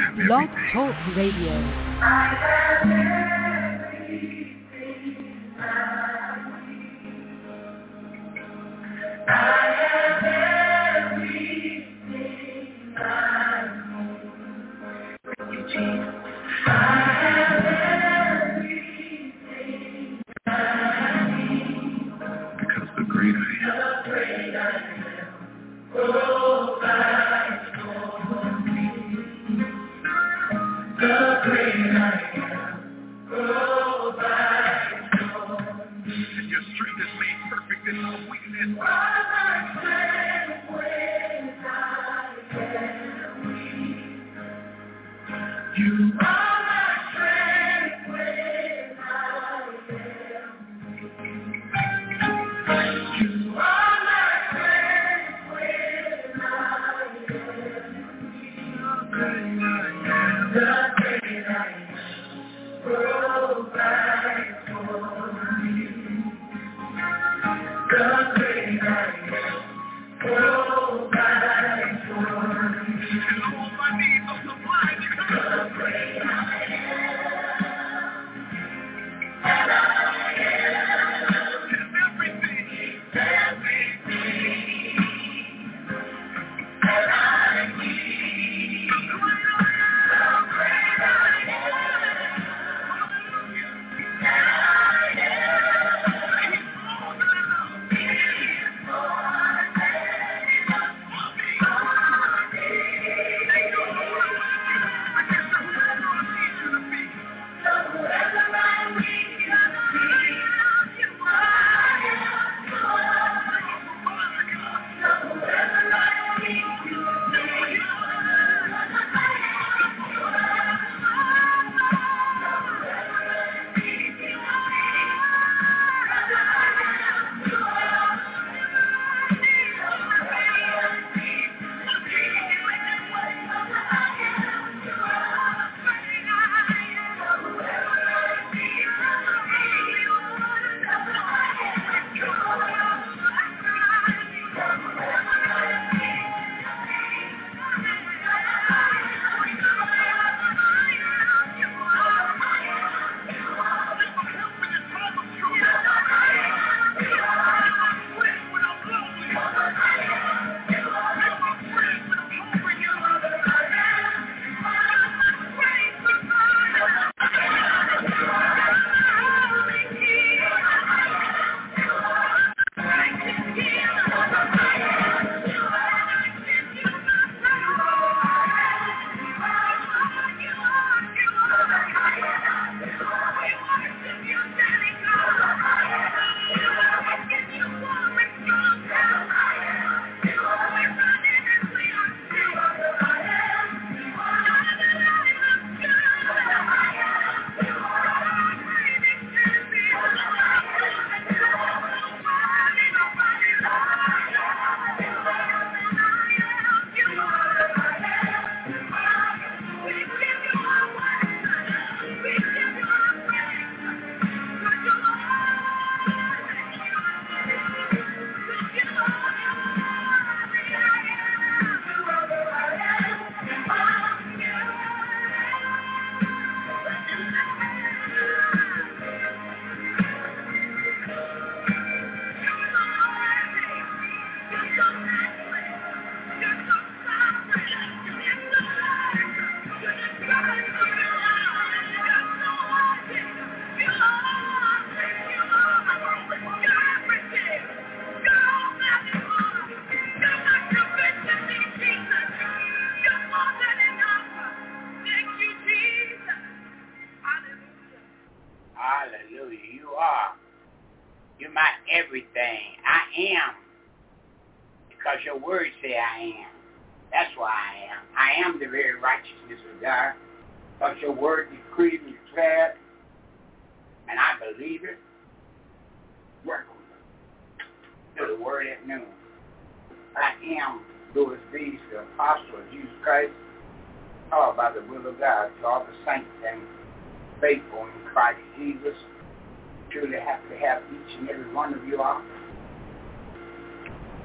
Blog Talk Radio.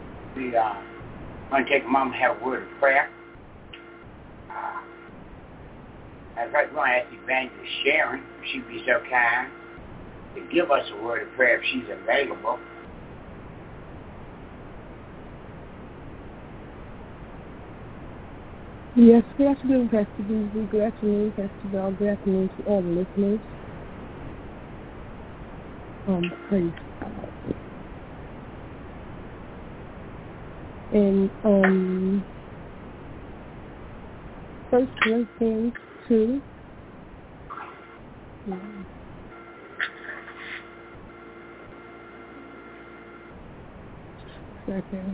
I'm going to take a moment and have a word of prayer. I'd like to ask Evangelist Sharon, if she'd be so kind, to give us a word of prayer if she's available. Yes, good afternoon, Pastor Beasley. Good afternoon, Pastor Bell. Good afternoon to all the listeners. Praise God. And 1 Corinthians 2. Just a second.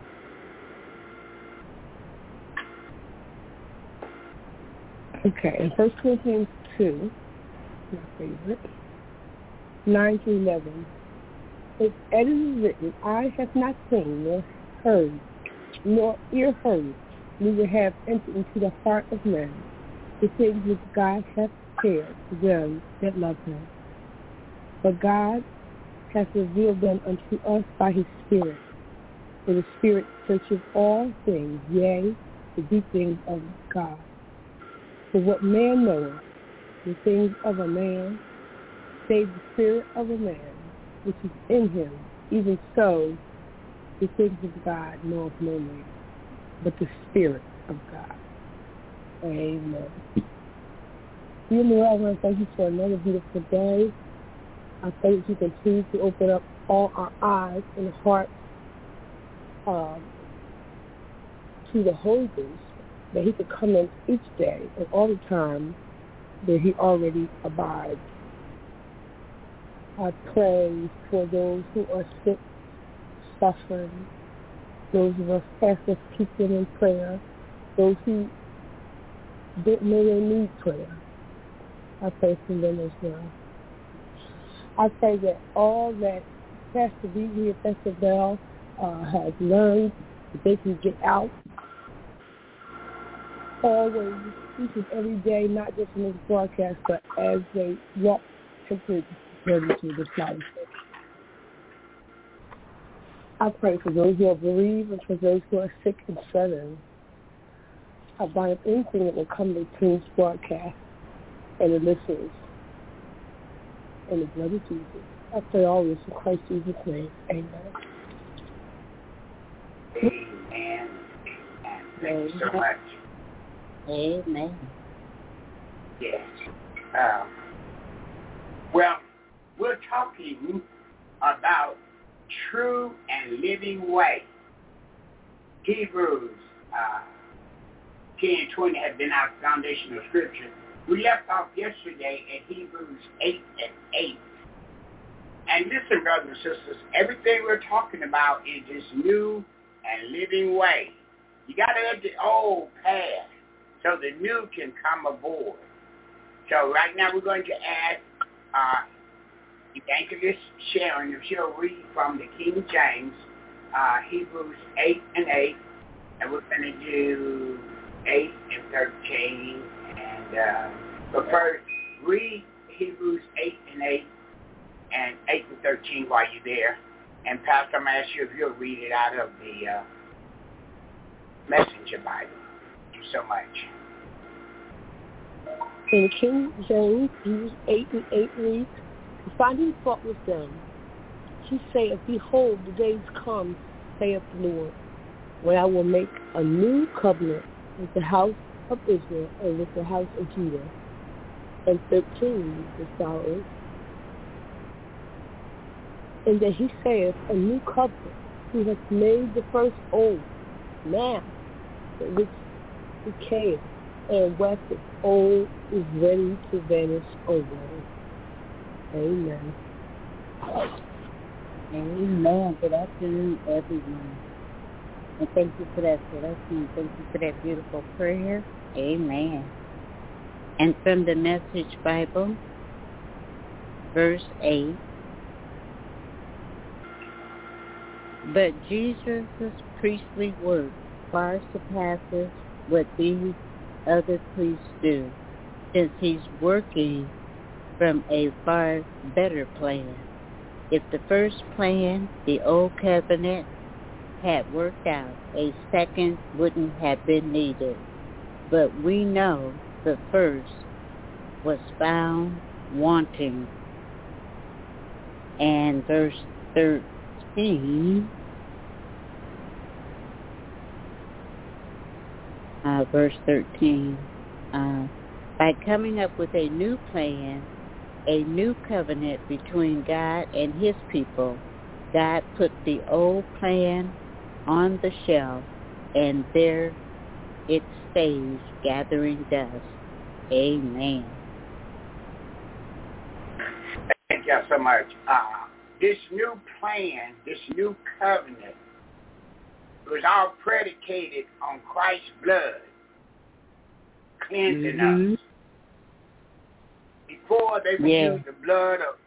Okay, in 1 Corinthians 2, my favorite, 9 to 11. As it is written, eye have not seen, nor heard, nor ear heard, neither have entered into the heart of man the things which God hath prepared for them that love him. But God hath revealed them unto us by his Spirit. For the Spirit searcheth all things, yea, the deep things of God. For what man knoweth the things of a man, save the spirit of a man, which is in him, even so the things of God knoweth no man, but the Spirit of God. Amen. Dear Lord, I want to thank you for another beautiful day. I pray that you continue to open up all our eyes and hearts to the Holy Ghost, that he could come in each day and all the time that he already abides. I pray for those who are sick, suffering, those of us, pastors, keep them in prayer, those who didn't know they need prayer. I pray for them as well. I pray that all that Pastor Beasley and Pastor Bell has learned, that they can get out always, each and every day, not just in this broadcast, but as they walk into this life. I pray for those who are bereaved and for those who are sick and sudden. I bind up anything that will come between this broadcast and the listeners. In the blood of Jesus. I pray all this in Christ Jesus' name. Amen. Amen. Thank you so much. Amen. Yes. Well, we're talking about true and living way. Hebrews 10:20 has been our foundational scripture. We left off yesterday at Hebrews 8:8. And listen, brothers and sisters, everything we're talking about is this new and living way. You got to let the old pass so the new can come aboard. So right now we're going to ask Evangelist Sharon if she'll read from the King James, Hebrews 8:8, and we're going to do 8 and 13. But first, read Hebrews 8:8 and 8 and 13 while you're there. And Pastor, I'm going to ask you if you'll read it out of the Messenger Bible. Thank you so much. In the King James, Hebrews 8:8 reads, finding fault with them, he saith, behold, the days come, saith the Lord, when I will make a new covenant with the house of Israel and with the house of Judah. And 13 is follows. And that he saith, a new covenant, who hath made the first old, now that which decayeth, and waxeth old is ready to vanish away. Amen. Amen. Good afternoon, everyone. And thank you for that blessing. Thank you for that beautiful prayer. Amen. And from the Message Bible, verse 8. But Jesus' priestly work far surpasses what these other priests do, since he's working from a far better plan. If the first plan, the old covenant, had worked out, a second wouldn't have been needed. But we know the first was found wanting. And verse 13, by coming up with a new plan, a new covenant between God and his people, God put the old plan on the shelf, and there it stays gathering dust. Amen. Thank you so much. This new plan, this new covenant, was all predicated on Christ's blood cleansing us. Before they would use the blood of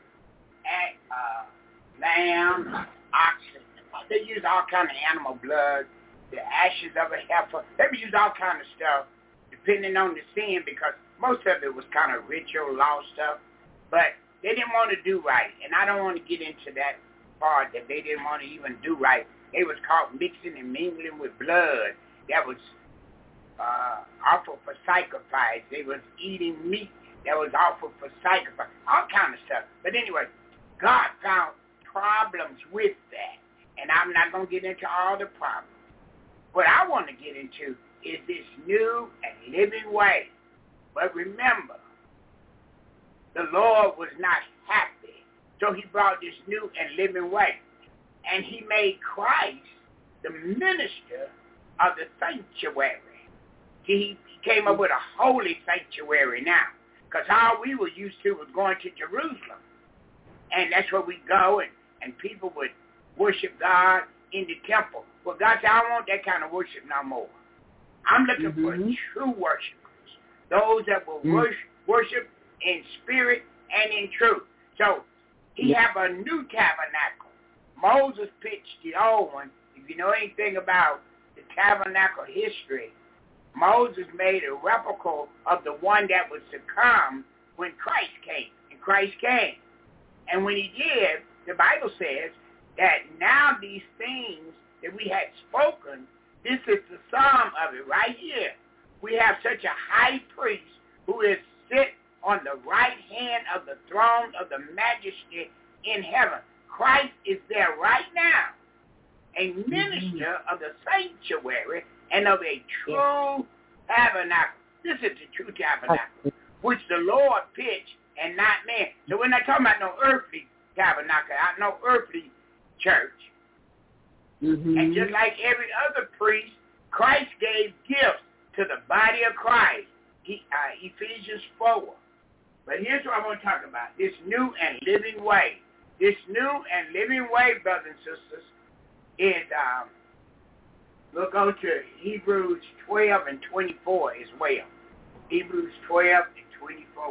lamb, oxen. They used all kind of animal blood, the ashes of a heifer. They would use all kind of stuff depending on the sin, because most of it was kind of ritual law stuff. But they didn't want to do right. And I don't want to get into that part that they didn't want to even do right. They was caught mixing and mingling with blood that was offered for sacrifice. They was eating meat that was offered for sacrifice. All kind of stuff. But anyway, God found problems with that. And I'm not going to get into all the problems. What I want to get into is this new and living way. But remember, the Lord was not happy. So he brought this new and living way. And he made Christ the minister of the sanctuary. He came up with a holy sanctuary now. Because all we were used to was going to Jerusalem. And that's where we go, and people would worship God in the temple. Well, God said, I don't want that kind of worship no more. I'm looking for true worshipers, those that will worship in spirit and in truth. So he have a new tabernacle. Moses pitched the old one. If you know anything about the tabernacle history, Moses made a replica of the one that would succumb when Christ came. And Christ came. And when he did, the Bible says that now these things that we had spoken, this is the sum of it right here. We have such a high priest who is sit on the right hand of the throne of the majesty in heaven. Christ is there right now, a minister of the sanctuary and of a true tabernacle. This is the true tabernacle, which the Lord pitched and not man. So we're not talking about no earthly tabernacle, no earthly church. And just like every other priest, Christ gave gifts to the body of Christ. Ephesians 4. But here's what I want to talk about, this new and living way. This new and living way, brothers and sisters, is, we'll go to Hebrews 12 and 24 as well. Hebrews 12 and 24.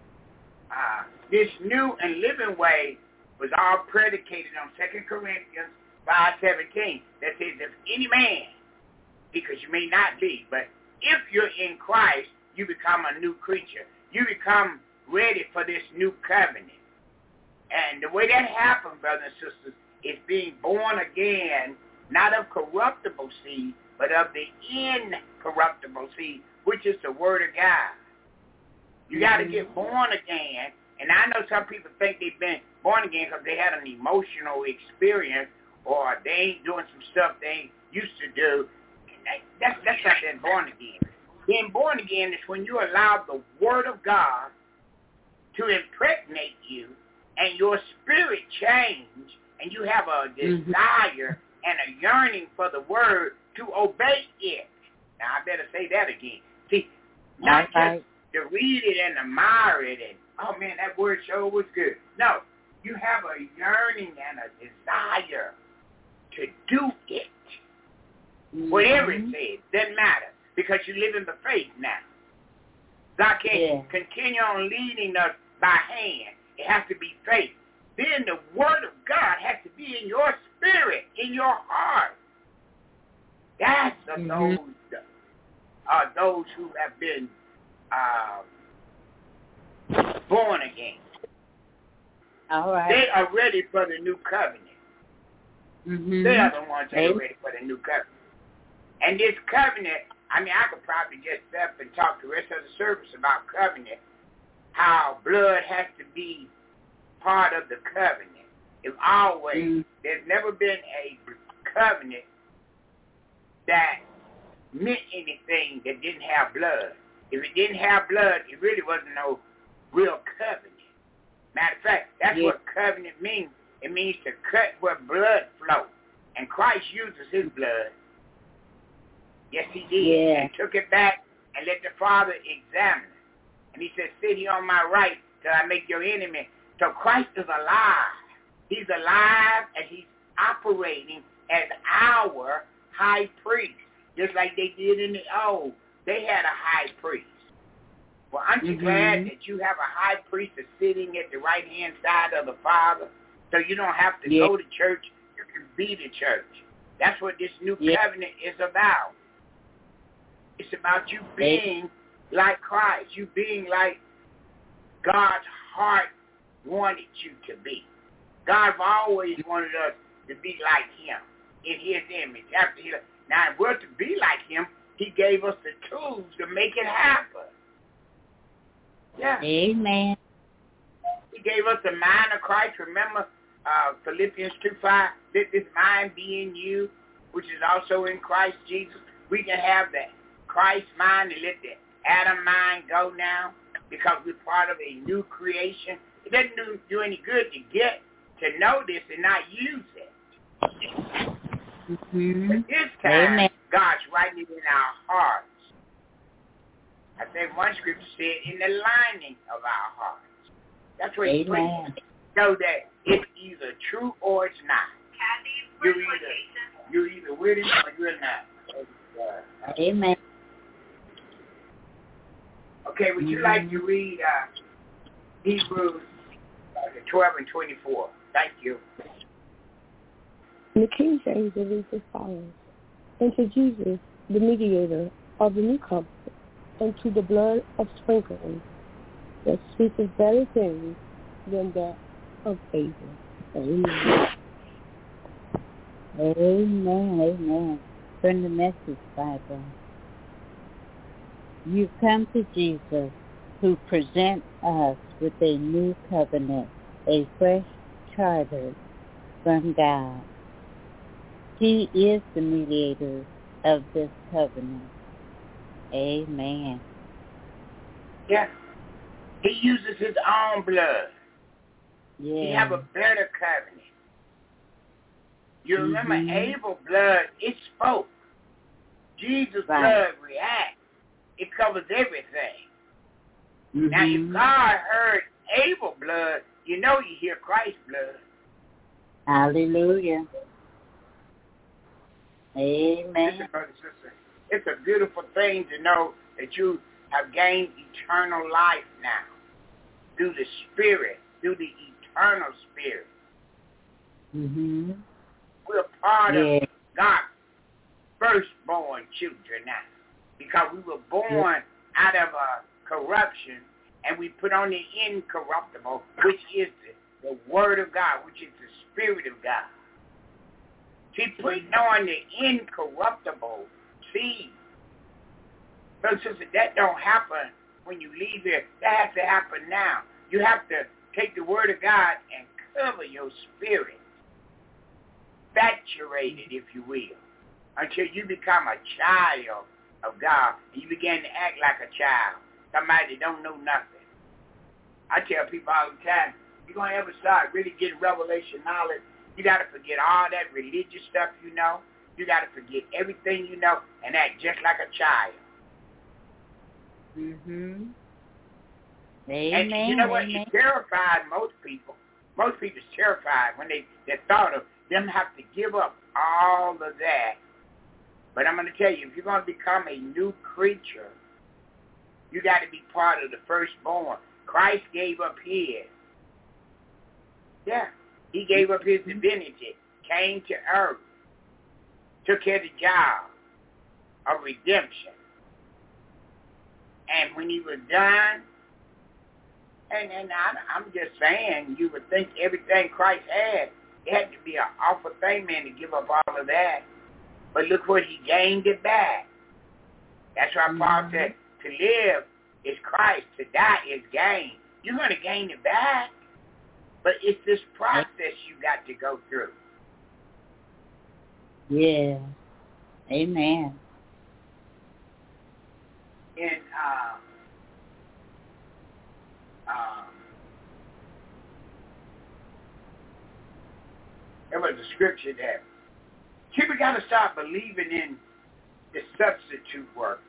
This new and living way was all predicated on 2 Corinthians 5:17. That says, if any man, because you may not be, but if you're in Christ, you become a new creature. You become ready for this new covenant. And the way that happens, brothers and sisters, is being born again, not of corruptible seed, but of the incorruptible seed, which is the word of God. You got to get born again. And I know some people think they've been born again because they had an emotional experience, or they ain't doing some stuff they ain't used to do. And that's not being born again. Being born again is when you allow the word of God to impregnate you, and your spirit change, and you have a desire and a yearning for the word to obey it. Now, I better say that again. See, not just to read it and admire it and, oh, man, that word sure was good. No, you have a yearning and a desire to do it. Whatever it says, doesn't matter, because you live in the faith now. God can't continue on leading us by hand. It has to be faith. Then the word of God has to be in your spirit, in your heart. That's those who have been born again. All right. They are ready for the new covenant. They are the ones that are ready for the new covenant. And this covenant, I mean, I could probably just step and talk the rest of the service about covenant, how blood has to be part of the covenant. If always, there's never been a covenant that meant anything that didn't have blood. If it didn't have blood, it really wasn't no real covenant. Matter of fact, that's what covenant means. It means to cut where blood flows. And Christ uses his blood. Yes, he did. And took it back and let the Father examine it. And he said, sit here on my right till I make your enemy. So Christ is alive. He's alive and he's operating as our high priest. Just like they did in the old. They had a high priest. Well, aren't you glad that you have a high priest that's sitting at the right-hand side of the Father? So you don't have to go to church. You can be the church. That's what this new covenant is about. It's about you being like Christ. You being like God's heart wanted you to be. God always wanted us to be like him in his image. Now, if we're to be like him, he gave us the tools to make it happen. Yeah. Amen. He gave us the mind of Christ. Remember Philippians 2:5, let this mind be in you, which is also in Christ Jesus. We can have the Christ mind and let the Adam mind go now because we're part of a new creation. It doesn't do any good to get to know this and not use it. But this time, God's writing it in our hearts. I think one scripture said, in the lining of our hearts. That's what he's putting. So that it's either true or it's not. You're either with him or you're not. Amen. Okay, would you like to read Hebrews 12 and 24? Thank you. The King James reads as follows. And to Jesus, the mediator of the new covenant, and to the blood of sprinkling that speaketh better things than that of Abel. Amen. Amen. Amen. From the Message Bible. You come to Jesus, who presents us with a new covenant, a fresh charter from God. He is the mediator of this covenant. Amen. Yeah. He uses his own blood. Yeah. He have a better covenant. You remember Abel's blood, it spoke. Jesus' blood reacts. It covers everything. Now, if God heard Abel's blood, you know you hear Christ's blood. Hallelujah. Amen. Listen, brother, sister, it's a beautiful thing to know that you have gained eternal life now through the Spirit, through the eternal Spirit. We're part of God's firstborn children now because we were born out of corruption and we put on the incorruptible, which is the Word of God, which is the Spirit of God. See, putting on the incorruptible seed. So, sister, that don't happen when you leave here. That has to happen now. You have to take the Word of God and cover your spirit. Saturate it, if you will, until you become a child of God and you begin to act like a child, somebody that don't know nothing. I tell people all the time, you're going to ever start really getting revelation knowledge, you got to forget all that religious stuff you know. You got to forget everything you know and act just like a child. Amen. And you know what? It terrified most people. Most people's terrified when they thought of them have to give up all of that. But I'm going to tell you, if you're going to become a new creature, you got to be part of the firstborn. Christ gave up his. Yeah. He gave up his divinity, came to earth, took care of the job of redemption. And when he was done, and I'm just saying, you would think everything Christ had, it had to be an awful thing, man, to give up all of that. But look what he gained it back. That's why Paul said, to live is Christ, to die is gain. you're going to gain it back. But it's this process you got to go through. Yeah. Amen. And there was a scripture there. We got to start believing in the substitute work.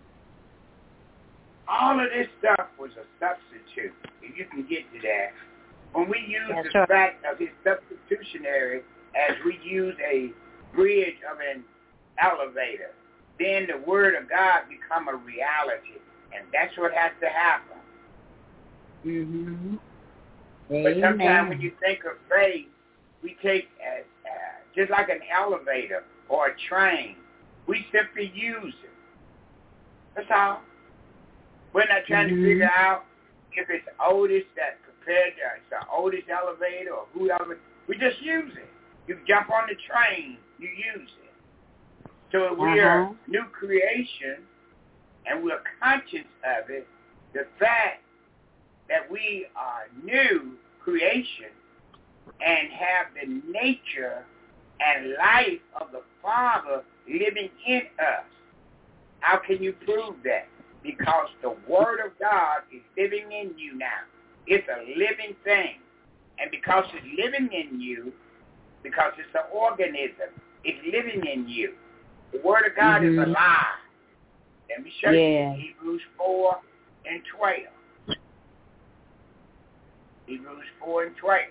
All of this stuff was a substitute, if you can get to that. When we use the fact of his substitutionary as we use a bridge of an elevator, then the word of God become a reality. And that's what has to happen. Mm-hmm. But sometimes when you think of faith, we take just like an elevator or a train, we simply use it. That's all. We're not trying to figure out if it's Otis that prepared it's the Otis elevator or whoever. We just use it. You jump on the train, you use it. So if we are new creation and we're conscious of it, the fact that we are new creation and have the nature and life of the Father living in us. How can you prove that? Because the Word of God is living in you now. It's a living thing. And because it's living in you, because it's an organism, it's living in you. The Word of God is alive. Let me show you Hebrews 4 and 12. Hebrews 4 and 12.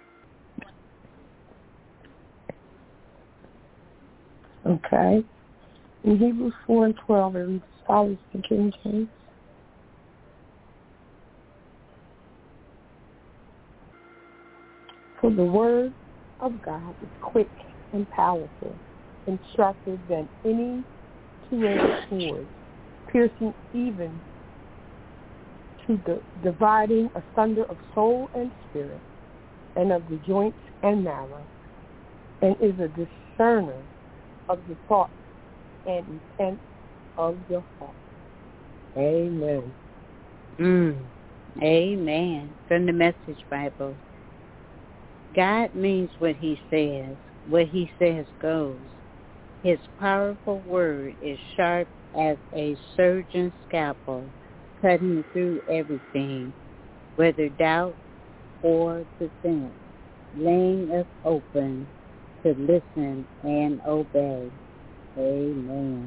Okay. In Hebrews 4 and 12, it reads as follows, the King James. For the word of God is quick and powerful, and sharper than any two-edged sword, piercing even to the dividing asunder of soul and spirit, and of the joints and marrow, and is a discerner of the thoughts and intent of the heart. Amen. Amen. From the Message Bible. God means what he says. What he says goes. His powerful word is sharp as a surgeon's scalpel, cutting through everything, whether doubt or defense, laying us open to listen and obey. Amen.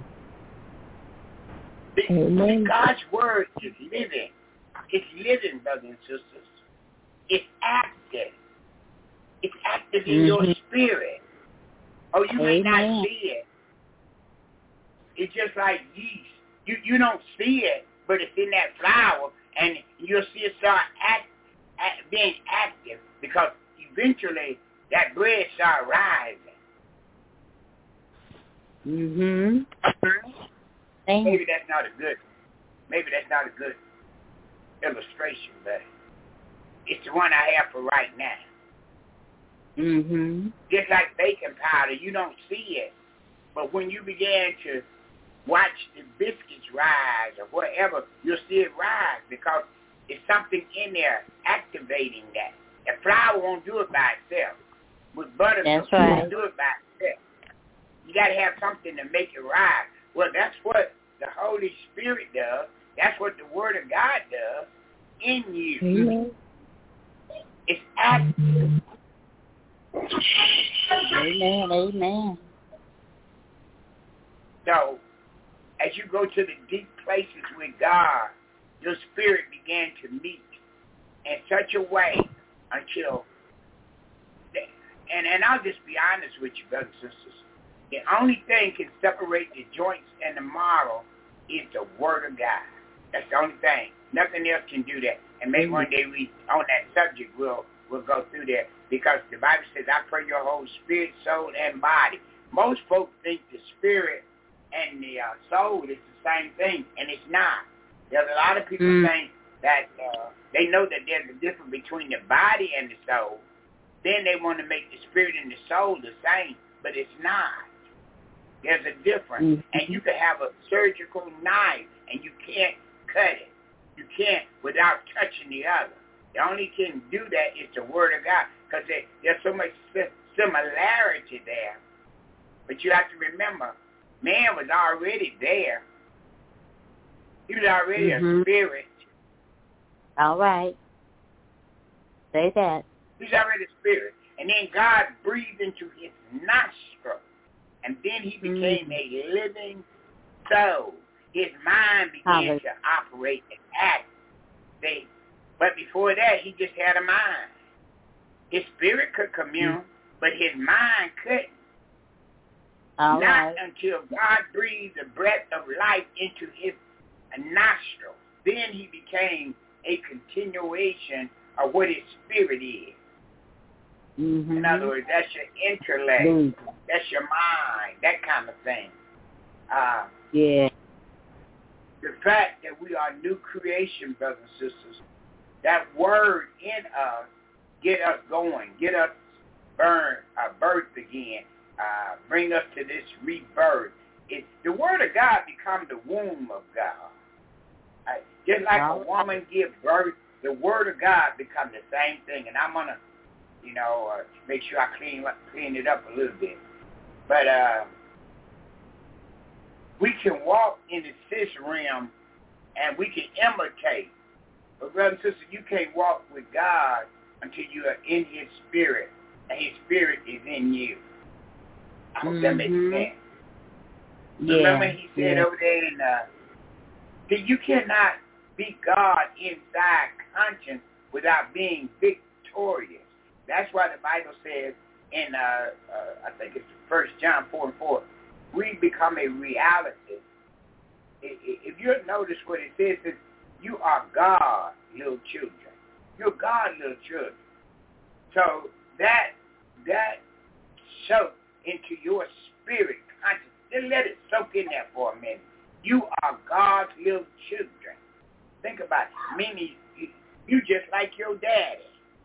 Amen. God's word is living. It's living, brothers and sisters. It's active. It's active in your spirit. Oh, you may not see it. It's just like yeast. You don't see it, but it's in that flour, and you'll see it start being active because eventually that bread start rising. Maybe that's not a good illustration, but it's the one I have for right now. Just like baking powder, you don't see it, but when you begin to watch the biscuits rise or whatever, you'll see it rise because it's something in there activating that. And flour won't do it by itself. With butter, it won't do it by itself. You got to have something to make it rise. Well, that's what the Holy Spirit does. That's what the Word of God does in you. It's active. Amen. So, as you go to the deep places with God, your spirit began to meet in such a way until, and I'll just be honest with you, brothers and sisters, the only thing can separate the joints and the marrow is the Word of God. That's the only thing. Nothing else can do that. And maybe one day on that subject, we'll go through that because the Bible says, I pray your whole spirit, soul, and body. Most folks think the spirit and the soul is the same thing, and it's not. There's a lot of people think that they know that there's a difference between the body and the soul. Then they want to make the spirit and the soul the same, but it's not. There's a difference. And you can have a surgical knife, and you can't cut it. You can't without touching the other. The only can do that is the Word of God, because there's so much similarity there. But you have to remember, man was already there. He was already a spirit. All right. Say that. He's already a spirit. And then God breathed into his nostril. And then he became a living soul. His mind began to operate and act. But before that, he just had a mind. His spirit could commune, but his mind couldn't. Not until God breathed the breath of life into his nostril. Then he became a continuation of what his spirit is. In other words, that's your intellect. That's your mind, that kind of thing. The fact that we are new creation, brothers and sisters, that word in us, get us going, get us birth again, bring us to this rebirth. The word of God becomes the womb of God. Just like a woman gives birth, the word of God becomes the same thing. And I'm going to, make sure I clean it up a little bit. But we can walk in the fifth realm and we can imitate. But brothers and sisters, you can't walk with God until you are in his spirit, and his spirit is in you. I hope that makes sense. Remember he said over there that you cannot be God inside conscience without being victorious. That's why the Bible says in, I think it's 1 John 4:4, we become a reality. If you notice what it says, is you are God, little children. You're God, little children. So that soak into your spirit conscience. Just let it soak in there for a minute. You are God's little children. Think about it. Meaning you just like your daddy.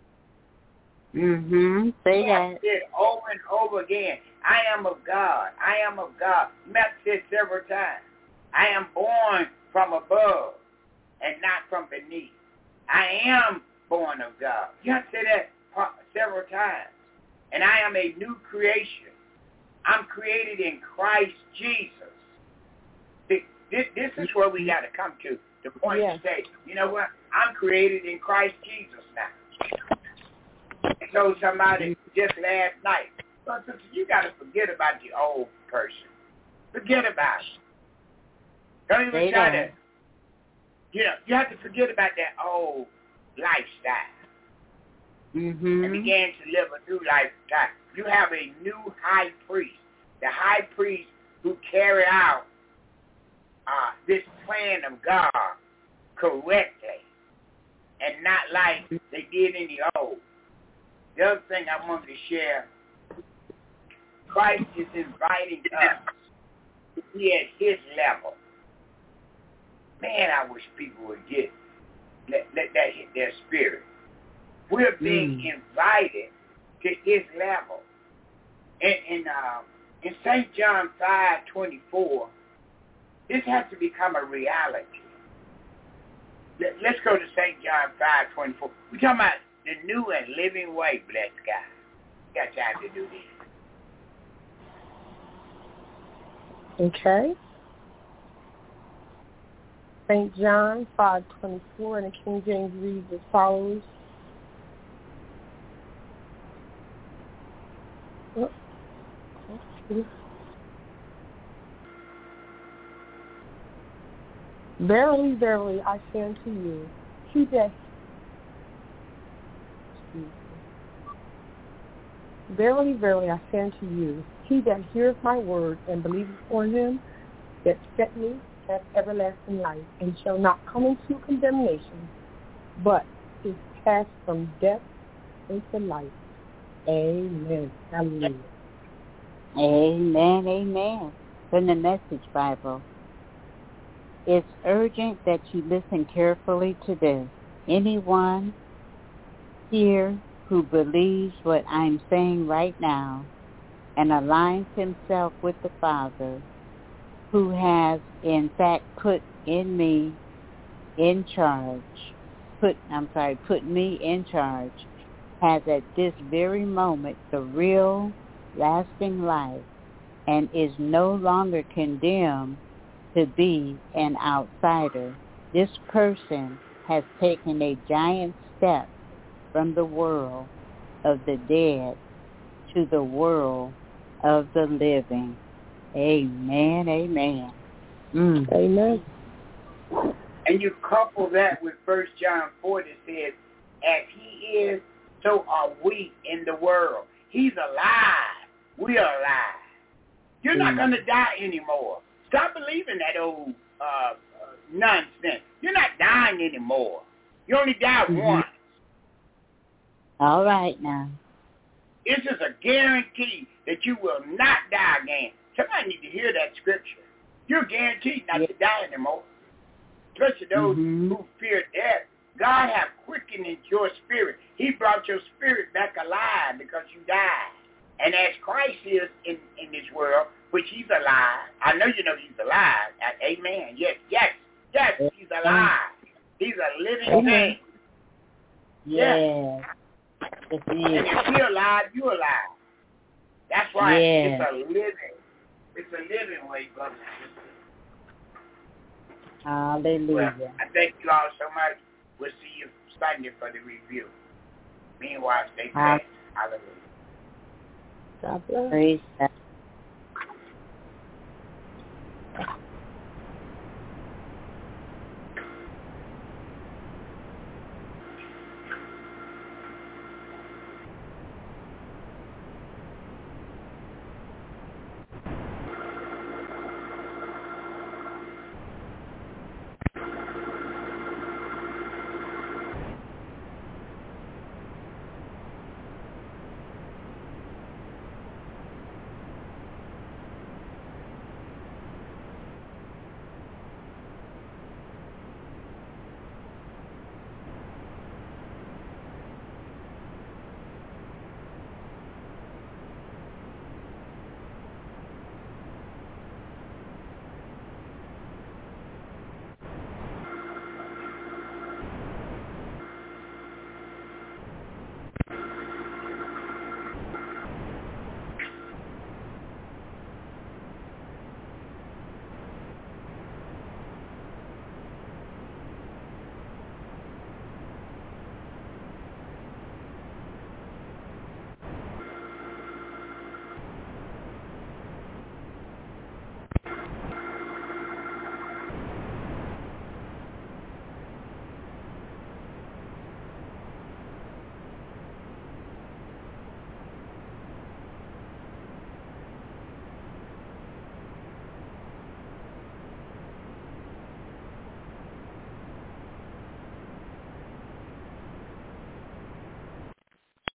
Say that. Said over and over again, I am of God. I am of God. You have said several times. I am born from above and not from beneath. I am born of God. You have to say that several times. And I am a new creation. I'm created in Christ Jesus. This is where we got to come to. The point to say, you know what? I'm created in Christ Jesus now. I told somebody just last night, you got to forget about the old person. Forget about it. Don't even try to, you have to forget about that old lifestyle. And begin to live a new lifestyle. You have a new high priest. The high priest who carried out this plan of God correctly and not like they did in the old. The other thing I wanted to share, Christ is inviting us to be at his level. Man, I wish people would let that hit their spirit. We're being invited to his level. In St. John 5:24, this has to become a reality. Let's go to St. John 5:24. We're talking about the new and living way, bless God. We got time to do this. Okay. St. John 5:24, and the King James reads as follows. Verily, verily, I say unto you, Verily, verily, I say unto you, he that heareth my word and believeth on him that sent me hath everlasting life, and shall not come into condemnation, but is passed from death into life. Amen. Hallelujah. Amen, amen. From the Message Bible. It's urgent that you listen carefully to this. Anyone here who believes what I'm saying right now and aligns himself with the Father, who has in fact put in me in charge, put me in charge, has at this very moment the real, lasting life, and is no longer condemned to be an outsider. This person has taken a giant step from the world of the dead to the world of the living. Amen, amen. Amen. And you couple that with 1 John 4 that says, as he is, so are we in the world. He's alive. We are alive. You're not going to die anymore. Stop believing that old nonsense. You're not dying anymore. You only die once. All right now. It's just a guarantee that you will not die again. Somebody need to hear that scripture. You're guaranteed not to die anymore. Especially those who fear death. God have quickened your spirit. He brought your spirit back alive because you died. And as Christ is in this world, which he's alive, I know you know he's alive. Amen. Yes, he's alive. He's a living thing. Yes. And if he's alive, you're alive. That's why it's a living way, brothers and sisters. Hallelujah. Well, I thank you all so much. We'll see you Sunday for the review. Meanwhile, stay blessed. Hallelujah. God bless. Praise God.